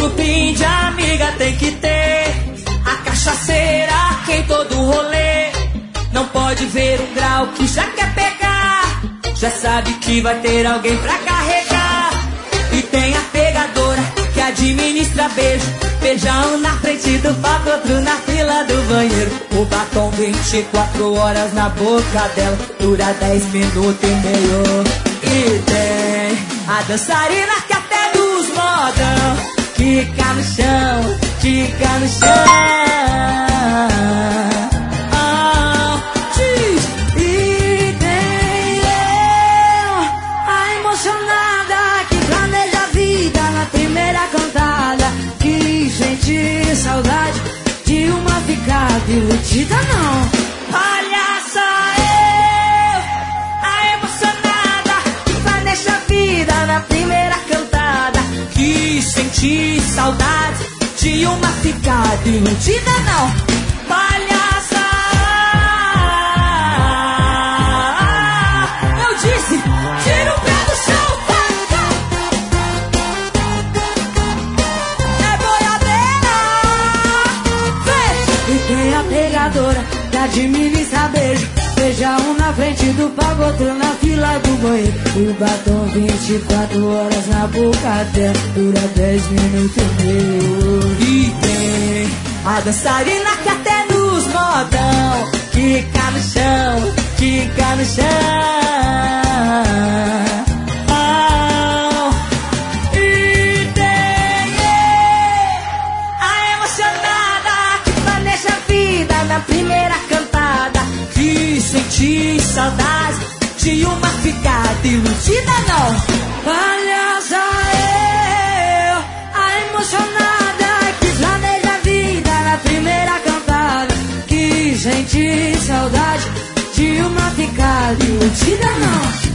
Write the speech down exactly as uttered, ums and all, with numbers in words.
grupinho de amiga tem que ter. A cachaceira que em todo rolê não pode ver um grau que já quer pegar. Já sabe que vai ter alguém pra carregar. E tem a pegadora que administra beijo. Beijão na frente do palco, outro na fila do banheiro. O batom vinte e quatro horas na boca dela, dura dez minutos e meio. E tem a dançarina que até dos modão fica no chão, fica no chão. Oh, diz. E tem eu, a emocionada que planeja a vida na primeira cantada, que sente saudade de uma ficada iludida não. Olha só eu, a emocionada que planeja a vida na primeira cantada, que senti saudade de uma ficada iludida não. Olha só, eu disse, tira o pé do chão, é boiadeira. Vem. E tem a pegadora que administra beijo. Beija um na frente do palco, outro na fila do banheiro. O batom vinte e quatro horas na boca dela, dura dez minutos e meio. E tem a dançarina que até nos modão fica no chão, fica no chão. Oh. E tem a emocionada que planeja a vida na primeira cantada, que senti saudade de uma ficada iludida não. Olha só eu, a emocionada que planeja a vida na primeira cantada, que senti saudade de uma ficada iludida não.